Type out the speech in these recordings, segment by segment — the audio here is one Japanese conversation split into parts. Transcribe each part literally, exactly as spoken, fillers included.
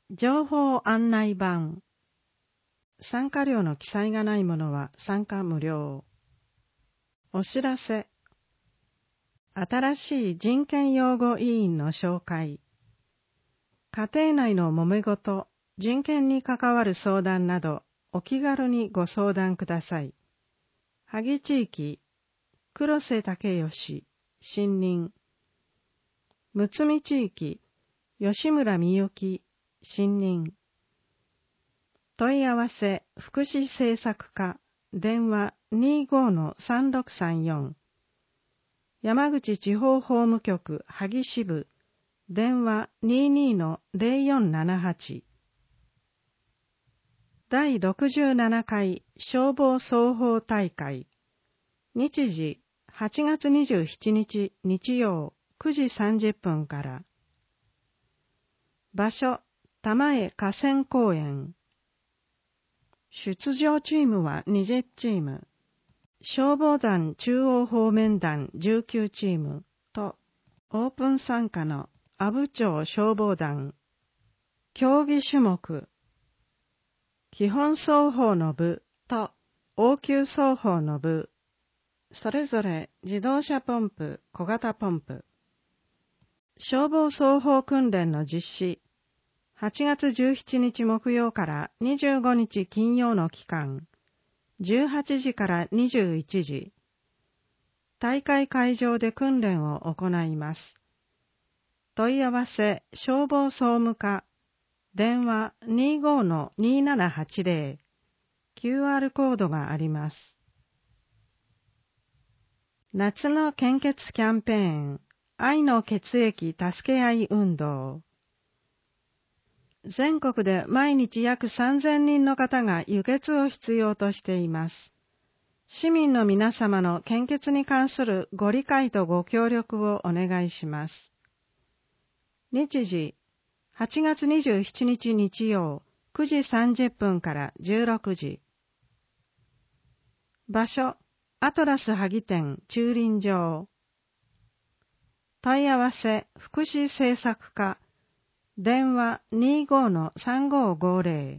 情報案内板。参加料の記載がないものは参加無料。お知らせ。新しい人権擁護委員の紹介。家庭内の揉め事、人権に関わる相談など、お気軽にご相談ください。萩地域、黒瀬武義、新任。むつみ地域、吉村美幸、新任。問い合わせ、福祉政策課、電話 にじゅうごのさんろくさんよん。山口地方法務局萩支部、電話 にじゅうにのゼロよんななはち。だいろくじゅうななかい消防操法大会。日時、はちがつにじゅうしちにち日曜くじさんじゅっぷんから。場所、玉江河川公園。出場チームはにじゅうチーム。消防団中央方面団じゅうきゅうチームと、オープン参加の阿武町消防団。競技種目。基本操法の部と応急操法の部。それぞれ自動車ポンプ、小型ポンプ。消防操法訓練の実施。はちがつじゅうしちにち木曜からにじゅうごにち金曜の期間。じゅうはちじからにじゅういちじ。大会会場で訓練を行います。問い合わせ消防総務課。電話 にじゅうごのにーななはちゼロ。キューアール コードがあります。夏の献血キャンペーン、愛の血液助け合い運動。全国で毎日約さんぜんにんの方が輸血を必要としています。市民の皆様の献血に関するご理解とご協力をお願いします。日時、はちがつにじゅうしちにち日曜くじさんじゅっぷんからじゅうろくじ。場所、アトラス萩店駐輪場。問い合わせ、福祉政策課。電話 にじゅうごのさんごごゼロ。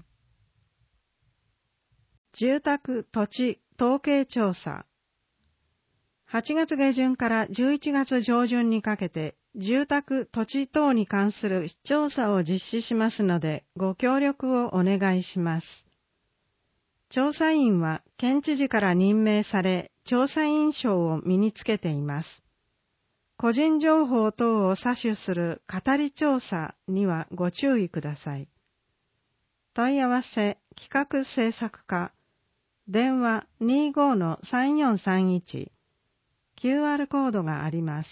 住宅土地統計調査。はちがつげじゅんからじゅういちがつじょうじゅんにかけて住宅土地等に関する調査を実施しますのでご協力をお願いします。調査員は県知事から任命され調査員証を身につけています。個人情報等を詐取する語り調査にはご注意ください。問い合わせ企画制作課。電話 にじゅうごのさんよんさんいち。キューアール コードがあります。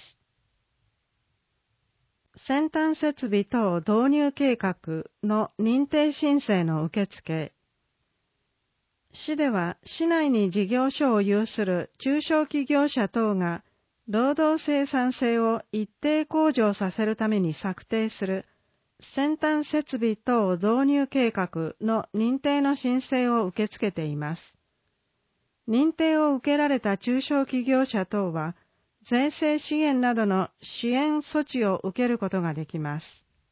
先端設備等導入計画の認定申請の受付。市では市内に事業所を有する中小企業者等が労働生産性を一定向上させるために策定する先端設備等導入計画の認定の申請を受け付けています。認定を受けられた中小企業者等は税制資源などの支援措置を受けることができます。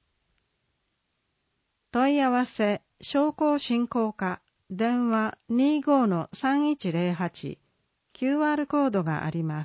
問い合わせ商工振興課。電話 にじゅうごのさんいちゼロはち。キューアール コードがあります。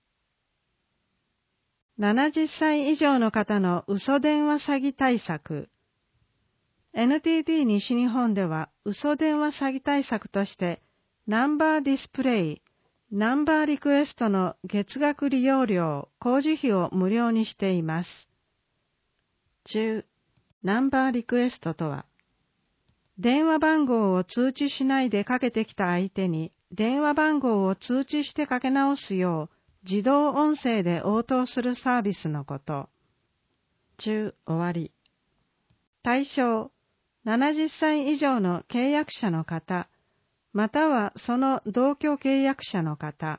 ななじゅっさい以上の方の嘘電話詐欺対策。エヌティーティー 西日本では嘘電話詐欺対策としてナンバーディスプレイ、ナンバーリクエストの月額利用料、工事費を無料にしています。中、ナンバーリクエストとは、電話番号を通知しないでかけてきた相手に電話番号を通知してかけ直すよう自動音声で応答するサービスのこと。中、終わり。対象、ななじゅっさい以上の契約者の方、またはその同居契約者の方。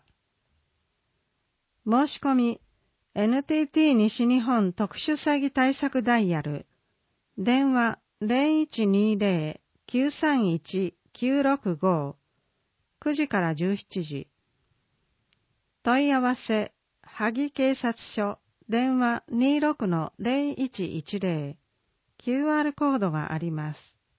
申し込み、エヌティーティー 西日本特殊詐欺対策ダイヤル、電話 ゼロいちにゼロ きゅうさんいち きゅうろくご、くじからじゅうしちじ。問い合わせ、萩警察署、電話 にじゅうろくのゼロいちいちゼロ、 キューアール コードがあります。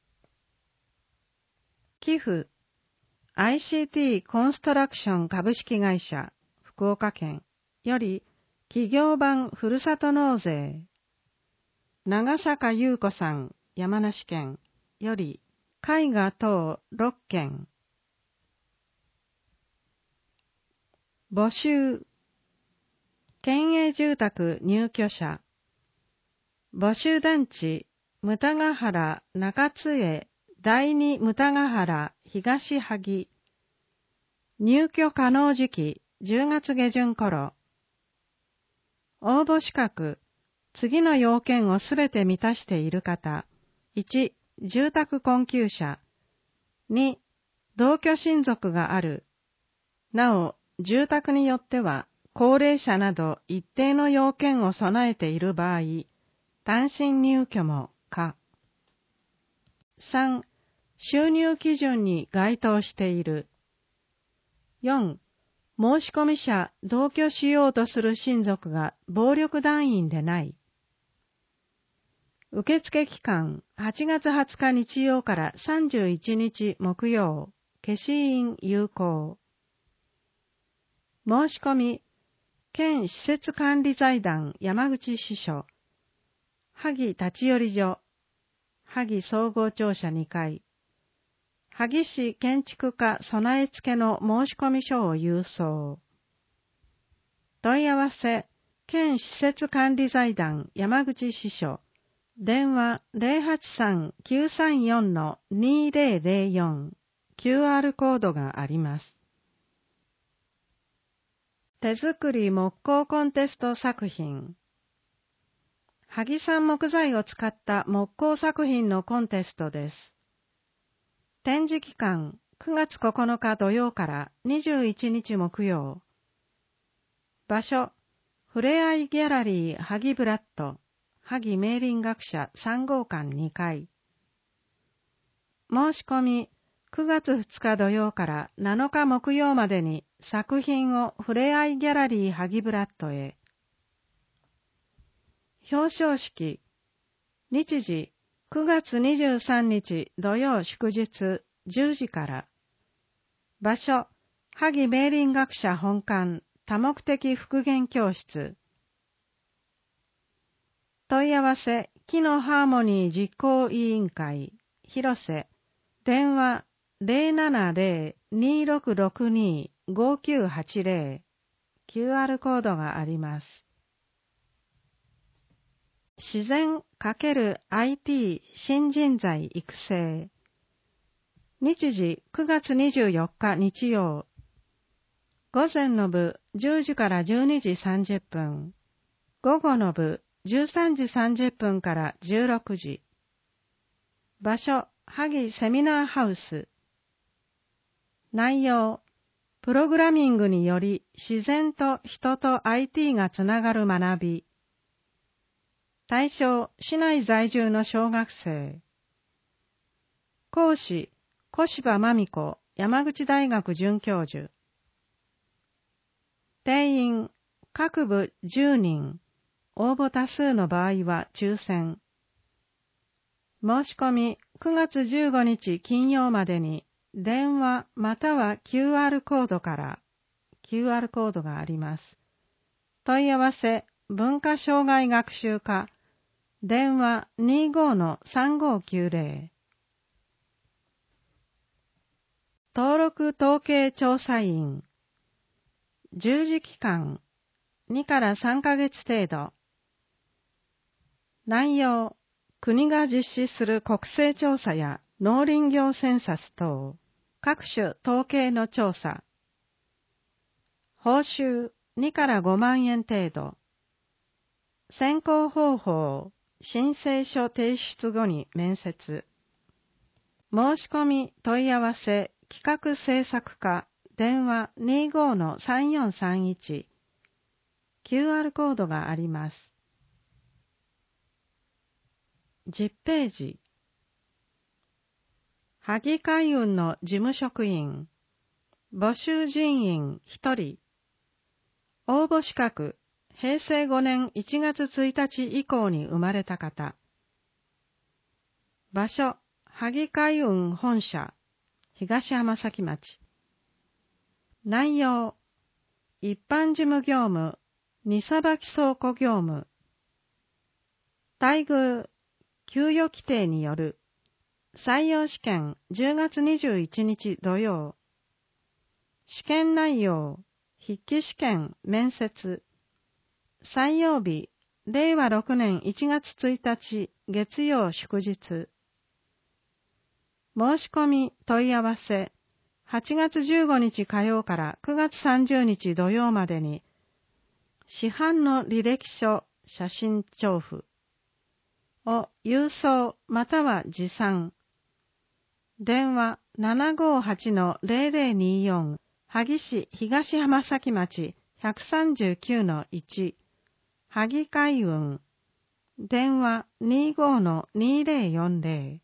寄付 アイシーティー コンストラクション株式会社福岡県より企業版ふるさと納税長坂優子さん山梨県より絵画等ろっけん募集県営住宅入居者募集団地牟田ヶ原中津江第二牟田ヶ原東萩入居可能時期じゅうがつげじゅん頃応募資格次の要件をすべて満たしている方いち住宅困窮者に同居親族があるなお住宅によっては高齢者など一定の要件を備えている場合単身入居も可。さん収入基準に該当している。よん申込者同居しようとする親族が暴力団員でない。受付期間はちがつはつか日曜からさんじゅういちにち木曜、消印有効。申し込み、県施設管理財団山口支所、萩立ち寄り所、萩総合庁舎にかい、萩市建築課備え付けの申込書を郵送。問い合わせ、県施設管理財団山口支所、電話 ゼロはちさん きゅうさんよん にゼロゼロよん キューアール コードがあります。手作り木工コンテスト作品萩産木材を使った木工作品のコンテストです。展示期間くがつここのか土曜からにじゅういちにち木曜。場所ふれあいギャラリー萩ブラッド萩明林学者さんごうかんにかい。申し込みくがつふつか土曜からなのか木曜までに作品をふれあいギャラリー萩ブラッドへ。表彰式日時くがつにじゅうさんにち土曜祝日じゅうじから。場所萩明林学者本館多目的復元教室。問い合わせ木のハーモニー実行委員会広瀬電話 ゼロななゼロ にろくろくに ごきゅうはちゼロ キューアール コードがあります。自然×アイティー 新人材育成日時くがつにじゅうよっか日曜午前の部じゅうじからじゅうにじさんじゅっぷん午後の部じゅうさんじさんじゅっぷんからじゅうろくじ場所萩セミナーハウス内容プログラミングにより自然と人と アイティー がつながる学び対象市内在住の小学生講師小柴真美子山口大学准教授定員各部じゅうにん応募多数の場合は抽選申し込みくがつじゅうごにち金曜までに電話または キューアール コードから キューアール コードがあります。問い合わせ文化障害学習課電話 にじゅうごのさんごきゅうゼロ 登録統計調査員従事期間にからさんかげつ程度内容国が実施する国勢調査や農林業センサス等各種統計の調査報酬にからごまんえん程度選考方法申請書提出後に面接申し込み問い合わせ企画制作課電話 にじゅうごのさんよんさんいち キューアール コードがあります。じゅっページ萩海運の事務職員募集人員ひとり応募資格へいせいごねんいちがつついたち以降に生まれた方場所、萩海運本社、東浜崎町。内容、一般事務業務、荷さばき倉庫業務。待遇、給与規定による。採用試験じゅうがつにじゅういちにち土曜。試験内容、筆記試験面接。採用日、れいわろくねんいちがつついたち月曜祝日。申し込み問い合わせ、はちがつじゅうごにち火曜からくがつさんじゅうにち土曜までに、市販の履歴書、写真帳付を郵送または持参。電話 ななごはちのぜろぜろによん 萩市東浜崎町 ひゃくさんじゅうきゅうのいち 萩海運。電話 にじゅうごのにぜろよんぜろ。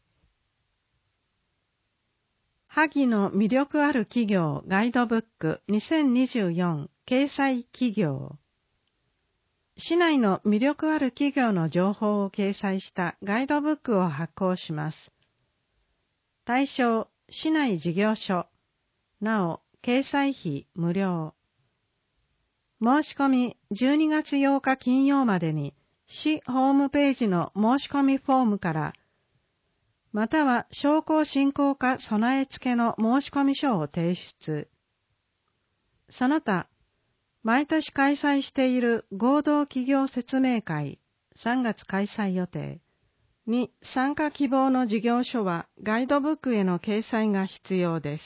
萩の魅力ある企業ガイドブックにせんにじゅうよん掲載企業。市内の魅力ある企業の情報を掲載したガイドブックを発行します。対象、市内事業所。なお、掲載費無料。申し込みじゅうにがつようか金曜までに市ホームページの申し込みフォームから、または商工振興課備え付けの申し込み書を提出。その他、毎年開催している合同企業説明会さんがつ開催予定に参加希望の事業所はガイドブックへの掲載が必要です。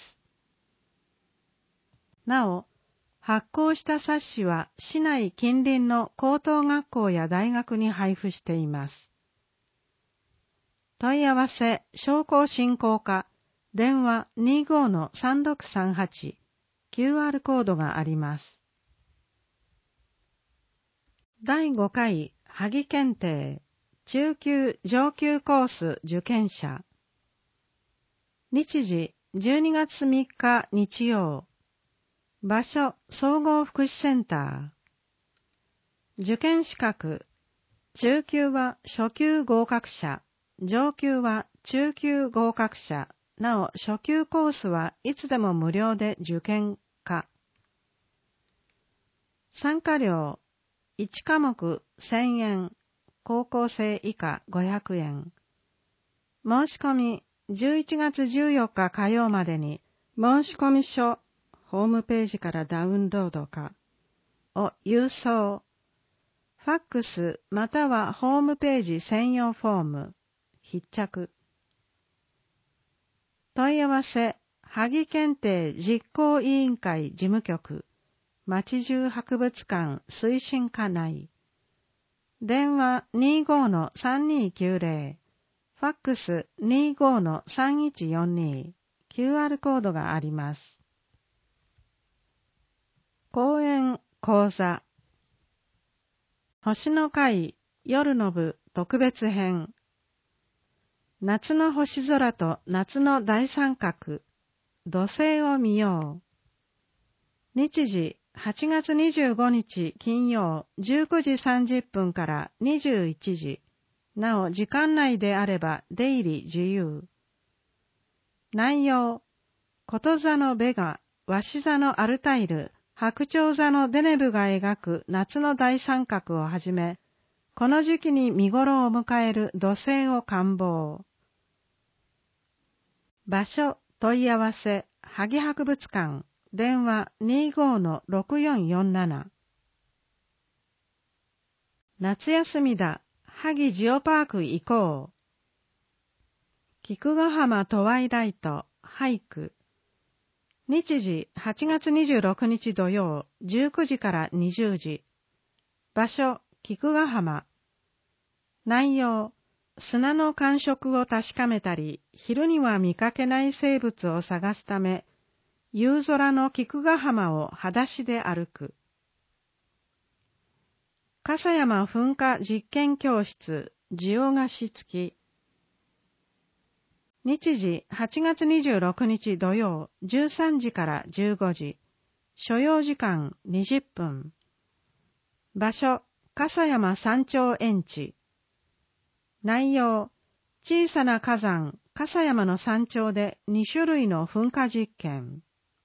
なお、発行した冊子は市内近隣の高等学校や大学に配布しています。問い合わせ、商工振興課、電話 にじゅうごのさんろくさんはち、キューアール コードがあります。だいごかい萩検定中級上級コース受験者。日時じゅうにがつみっか日曜。場所総合福祉センター。受験資格。中級は初級合格者。上級は中級合格者。なお初級コースはいつでも無料で受験可。参加料。いちかもくせんえん。高校生以下ごひゃくえん。申し込みじゅういちがつじゅうよっか火曜までに申し込み書、ホームページからダウンロードかを郵送、ファックスまたはホームページ専用フォーム、必着。問い合わせ、萩検定実行委員会事務局、町中博物館推進課内。電話 にじゅうごのさんにきゅうぜろ、ファックス にじゅうごのさんいちよんに、キューアール コードがあります。講演講座。星の会夜の部特別編。夏の星空と夏の大三角、土星を見よう。日時はちがつにじゅうごにち金曜じゅうくじさんじゅっぷんからにじゅういちじ。なお時間内であれば出入り自由。内容、こと座のベガ、わし座のアルタイル、白鳥座のデネブが描く夏の大三角をはじめ、この時期に見頃を迎える土星を観望。場所、問い合わせ、萩博物館、電話 にじゅうごのろくよんよんなな。夏休みだ、萩ジオパーク行こう。菊ヶ浜トワイライト、俳句。日時はちがつにじゅうろくにち土曜、じゅうくじからにじゅうじ。場所、菊ヶ浜。内容、砂の感触を確かめたり、昼には見かけない生物を探すため、夕空の菊ヶ浜を裸足で歩く。笠山噴火実験教室、ジオ菓子付き。日時はちがつにじゅうろくにち土曜、じゅうさんじからじゅうごじ。所要時間にじゅっぷん。場所、笠山山頂園地。内容、 小さな火山、笠山の山頂でに種類の噴火実験。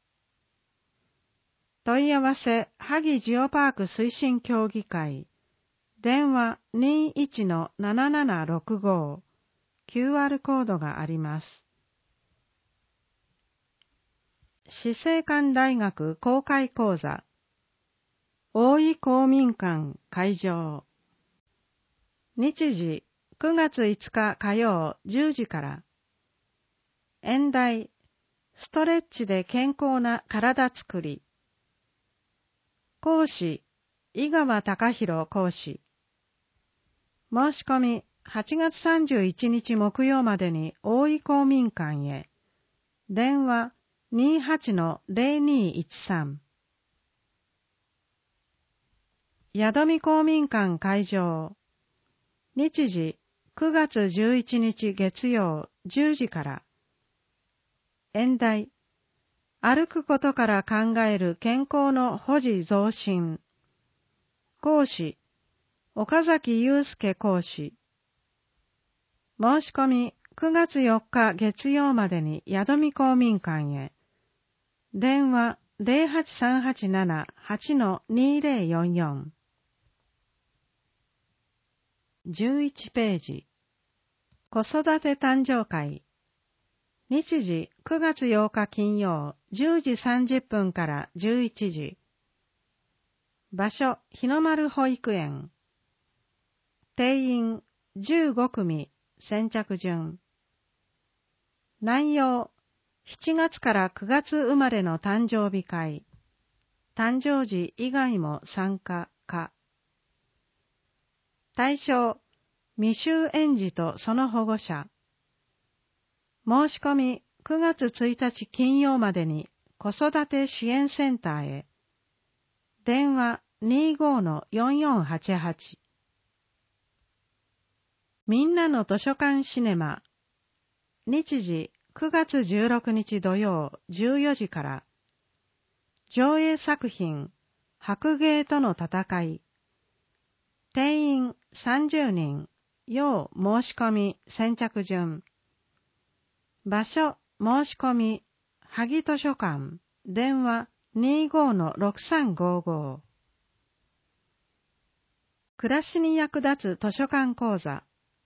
問い合わせ、萩ジオパーク推進協議会。電話 にいちのななななろくご。キューアール コードがあります。死生館大学公開講座。大井公民館会場。日時くがついつか火曜じゅうじから。演題、ストレッチで健康な体づくり。講師、井川隆弘講師。申し込み、はちがつさんじゅういちにち木曜までに大井公民館へ。電話 にじゅうはちのぜろにいちさん。宿見公民館会場。日時くがつじゅういちにち月曜じゅうじから。演題、歩くことから考える健康の保持増進。講師、岡崎祐介講師。申し込みくがつよっか月曜までに宿見公民館へ。電話 ゼロはちさんはちなな はちのにぜろよんよん。じゅういちページ。子育て誕生会。日時くがつようか金曜じゅうじさんじゅっぷんからじゅういちじ。場所、日の丸保育園。定員じゅうごくみ、先着順。内容、しちがつからくがつ生まれの誕生日会。誕生時以外も参加可。対象、未就園児とその保護者。申し込みくがつついたち金曜までに子育て支援センターへ。電話 にじゅうごのよんよんはちはち。みんなの図書館シネマ。日時くがつじゅうろくにち土曜じゅうよじから。上映作品、白芸との戦い。定員さんじゅうにん。要申し込み先着順。場所申し込み萩図書館。電話 にじゅうごのろくさんごご。暮らしに役立つ図書館講座。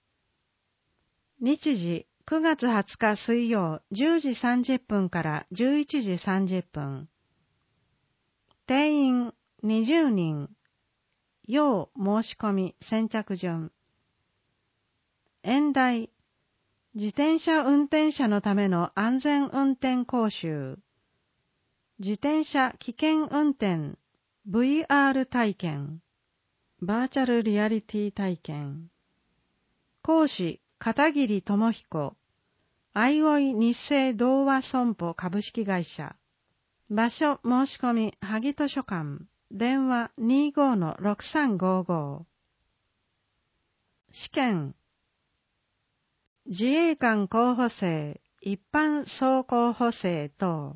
日時くがつはつか水曜じゅうじさんじゅっぷんからじゅういちじさんじゅっぷん。定員にじゅうにん。要申し込み先着順。演題、自転車運転者のための安全運転講習。自転車危険運転 ブイアール 体験。バーチャルリアリティ体験。講師、片桐智彦。あいおい日清同和損保株式会社。場所申し込み萩図書館。電話 にじゅうごのろくさんごご。試験。自衛官候補生、一般総候補生等。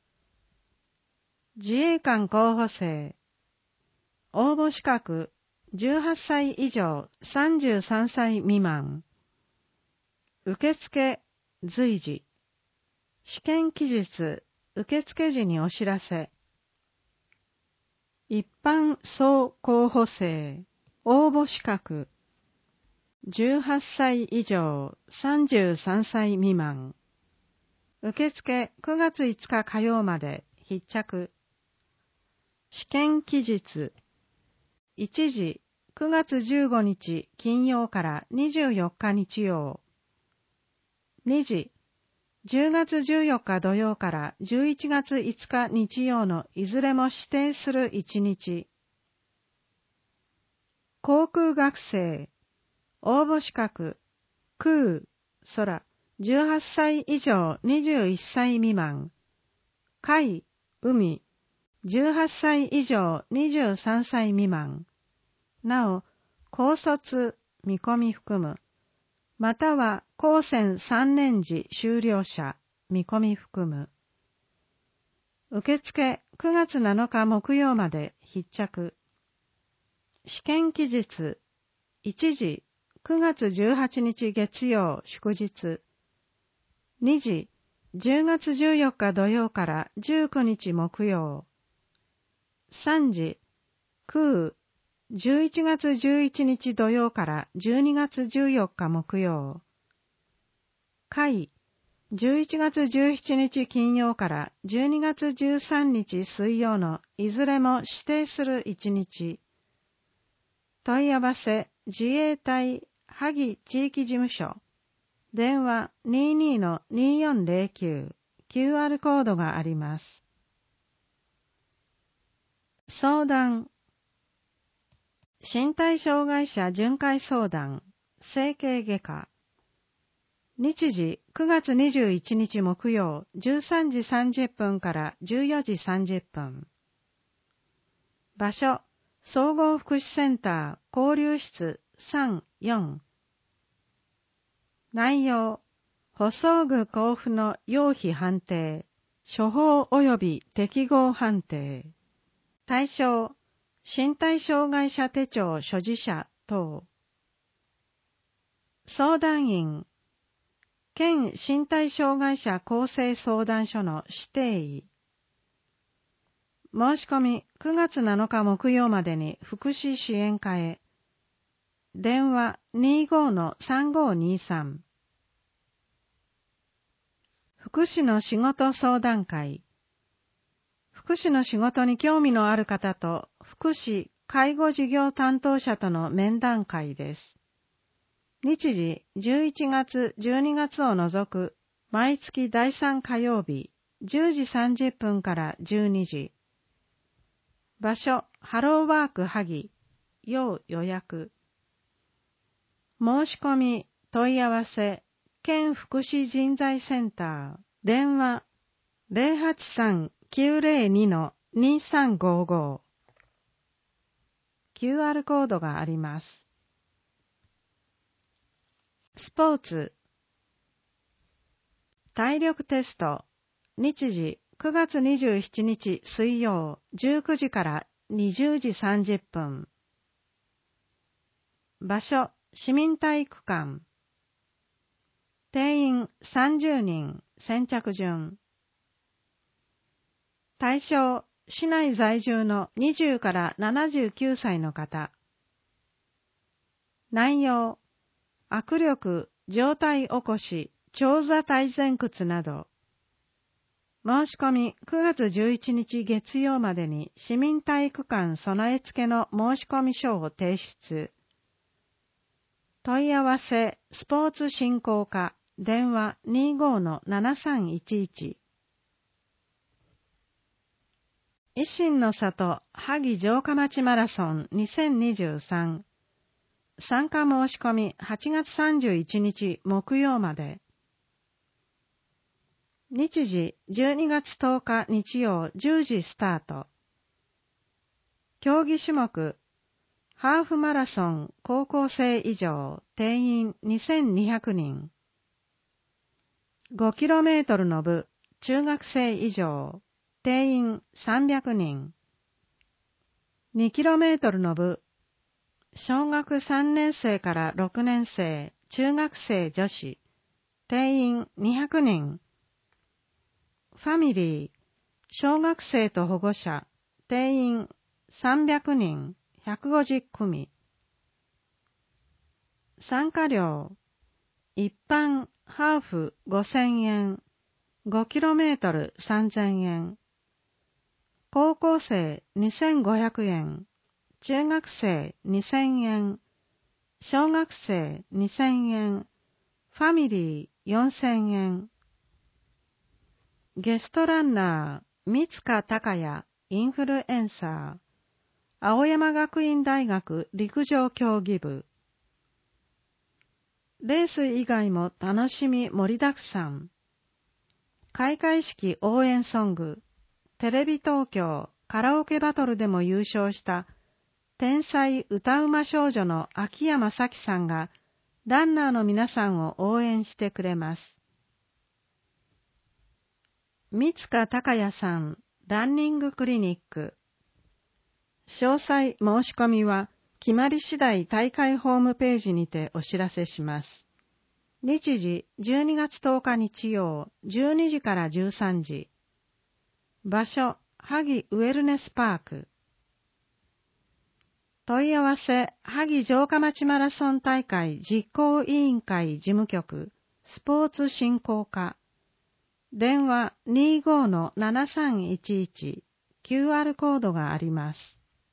自衛官候補生。応募資格、じゅうはっさい以上さんじゅうさんさい未満。受付、随時。試験期日、受付時にお知らせ。一般総候補生、応募資格。じゅうはっさい以上さんじゅうさんさい未満。受付くがついつか火曜まで必着。試験期日。いちじくがつじゅうごにち金曜からにじゅうよっか日曜。にじじゅうがつじゅうよっか土曜からじゅういちがついつか日曜のいずれも指定するいちにち。航空学生。応募資格、空、空、じゅうはっさい以上にじゅういっさい未満、海、海、じゅうはっさい以上にじゅうさんさい未満、なお、高卒、見込み含む、または高専さんねん時修了者、見込み含む。受付くがつなのか木曜まで必着。試験期日、いちじくがつじゅうはちにち月曜祝日。にじ、じゅうがつじゅうよっか土曜からじゅうくにち木曜。さんじ、空、じゅういちがつじゅういちにち土曜からじゅうにがつじゅうよっか木曜。会、じゅういちがつじゅうしちにち金曜からじゅうにがつじゅうさんにち水曜のいずれも指定するいちにち。問い合わせ自衛隊萩地域事務所。電話 にじゅうにのにじゅうよんゼロきゅう。キューアール コードがあります。相談。身体障害者巡回相談。整形外科。日時くがつにじゅういちにち木曜じゅうさんじさんじゅっぷんからじゅうよじさんじゅっぷん。場所、総合福祉センター交流室さん、よん。内容、補装具交付の要否判定、処方及び適合判定。対象、身体障害者手帳所持者等。相談員、県身体障害者公正相談所の指定医。申し込みくがつなのか木曜までに福祉支援課へ。電話 にじゅうごのさんごにさん。福祉の仕事相談会。福祉の仕事に興味のある方と福祉・介護事業担当者との面談会です。日時じゅういちがつ、じゅうにがつを除く毎月だいさん火曜日じゅうじさんじゅっぷんからじゅうにじ。場所、ハローワーク萩、要予約。申し込み、問い合わせ、県福祉人材センター、電話ゼロはちさん きゅうゼロにのにさんごご。キューアール コードがあります。スポーツ。体力テスト。日時くがつにじゅうしちにち水曜じゅうくじからにじゅうじさんじゅっぷん。場所、市民体育館。定員さんじゅうにん、先着順。対象、市内在住のにじゅうからななじゅうきゅうさいの方。内容、握力、上体起こし、長座体前屈など。申し込みくがつじゅういちにち月曜までに市民体育館備え付けの申込書を提出。問い合わせ、スポーツ振興課、電話 にじゅうごのななさんいちいち。維新の里萩城下町マラソンにせんにじゅうさん。参加申し込みはちがつさんじゅういちにち木曜まで。日時じゅうにがつとおか日曜じゅうじスタート。競技種目、ハーフマラソン高校生以上定員にせんにひゃくにん。ごキロメートルの部中学生以上定員さんびゃくにん。にキロメートルの部小学さんねんせいからろくねんせい中学生女子定員にひゃくにん。ファミリー小学生と保護者定員さんびゃくにんひゃくごじゅっくみ。参加料一般ハーフごせんえん、ごキロメートルさんぜんえん、高校生にせんごひゃくえん、中学生にせんえん、小学生にせんえん、ファミリーよんせんえん。ゲストランナー、三塚孝也、インフルエンサー、青山学院大学陸上競技部。レース以外も楽しみ盛りだくさん。開会式応援ソング、テレビ東京カラオケバトルでも優勝した天才歌うま少女の秋山咲さんがランナーの皆さんを応援してくれます。三塚孝也さん、ランニングクリニック。詳細申し込みは決まり次第大会ホームページにてお知らせします。日時じゅうにがつとおか日曜じゅうにじからじゅうさんじ。場所、萩ウェルネスパーク。問い合わせ、萩城下町マラソン大会実行委員会事務局、スポーツ振興課。電話 にじゅうごのななさんいちいち、キューアール コードがあります。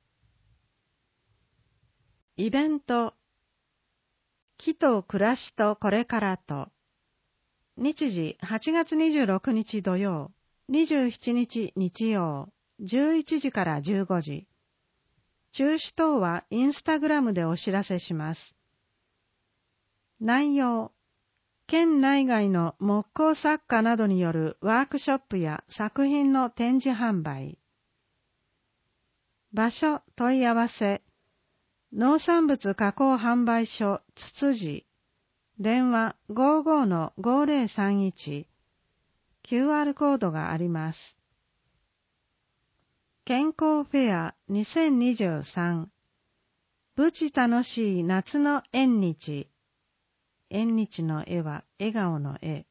イベント、木と暮らしとこれからと。日時はちがつにじゅうろくにち土曜、にじゅうしちにち日曜、じゅういちじからじゅうごじ。中止等はインスタグラムでお知らせします。内容、県内外の木工作家などによるワークショップや作品の展示販売。場所問い合わせ、農産物加工販売所つつじ、電話 ごじゅうごのごぜろさんいち、キューアール コードがあります。健康フェアにせんにじゅうさん、ぶち楽しい夏の縁日。縁日の絵は笑顔の絵。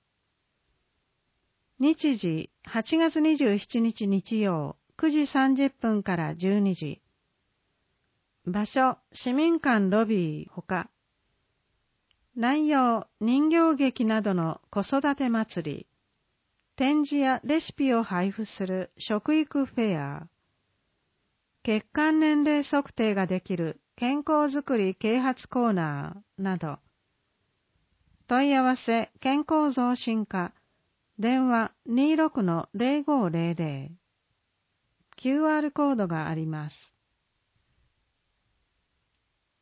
日時はちがつにじゅうしちにち日曜くじさんじゅっぷんからじゅうにじ。場所、市民館ロビーほか。内容、人形劇などの子育て祭り。展示やレシピを配布する食育フェア。血管年齢測定ができる健康づくり啓発コーナーなど。問い合わせ健康増進課、電話 にじゅうろくのぜろごぜろぜろ。キューアール コードがあります。